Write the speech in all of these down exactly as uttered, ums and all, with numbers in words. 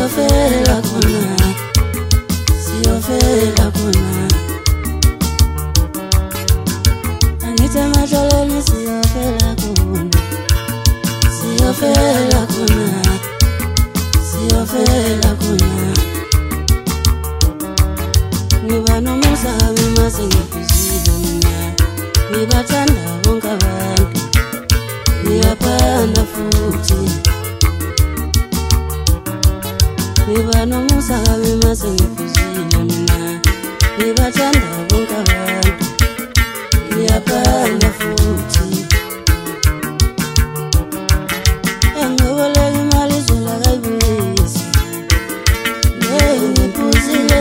siyofela khona, siyofela khona. Angithi emadlelweni siyofela khona, siyofela khona, siyofela khona. Ngiba nomusa mase ngiphuzile mina, ngibathanda bonke abantu, ngiyaphanda futhi. Ngiba nomusa mase ngiphuzile mina, ngibathanda bonke abantu, ngiyaphanda futhi. Engiboleka imali izola kayibuyisi, ngiphuzile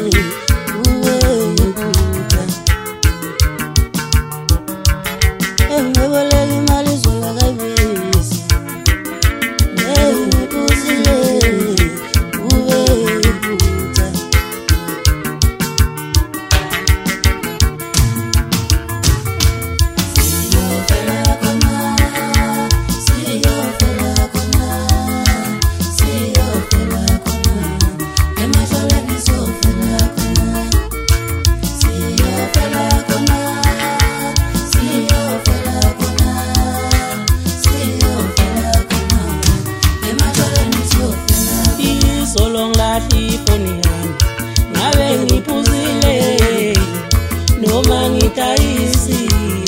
engiboleka imali izola kayibuyisi, ngiphuzile ube iphutha. Siyofela khona, siyofela khona, siyofela khona, emadlelweni siyofela khona, siyofela khona, siyofela khona, siyofela khona, emadlelweni siyofela. Izolo ngilahla ifoni yami, ngabe ngiphuzile noma ngidayisile.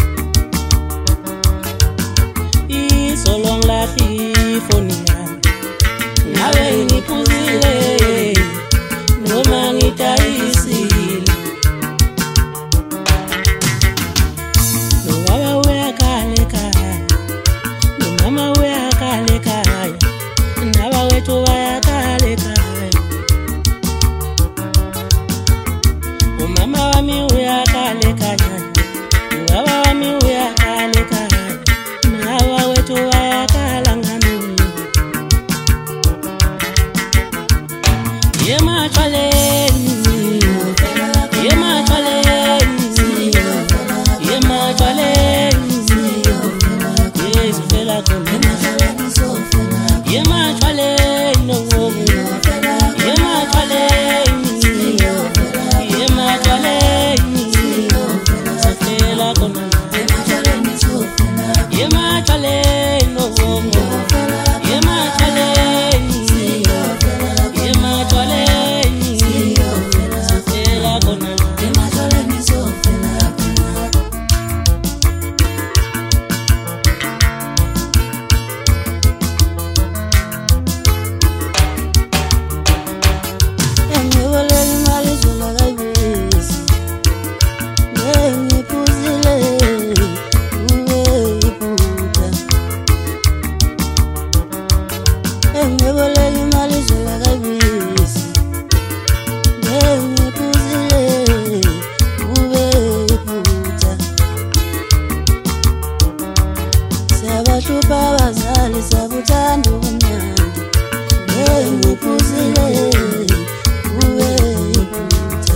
Izolo ngilahla ifoni yami, ngabe ngiphuzile noma ngidayisile. Nobaba uyakhala ekhaya, nomama uyakhala ekhaya, nabawethu bayakhala ekhaya. Umama wami uyakhala ekhaya, ubaba wami uyakhala ekhaya, nabawethu bayakhala ngami. Yematshwaleni, yematshwaleni, yematshwaleni, siyofela khona, yematshwaleni, yematshwaleni, yematshwaleni, siyofela khona, yematshwaleni, yematshwaleni, yematshwaleni, siyofela khona. Engiboleka imali izola kayibuyisi, ngiphuzile ube iphutha. Engiboleka imali izola kayibuyisi, ngiphuzile ube iphutha. Siyabahlupha abazali, siyabuthanda ubumnandi, ngiphuzile ube iphutha.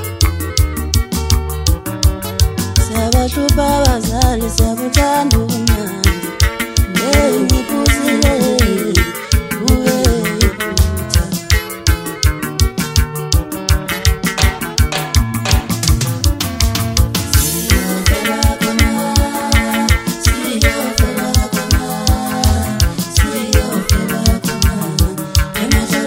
Siyabahlupha abazali, siyabuthanda ubumnandi, ngiphuzile ube iphutha. Siyofela khona, siyofela khona, siyofela khona, emadlelweni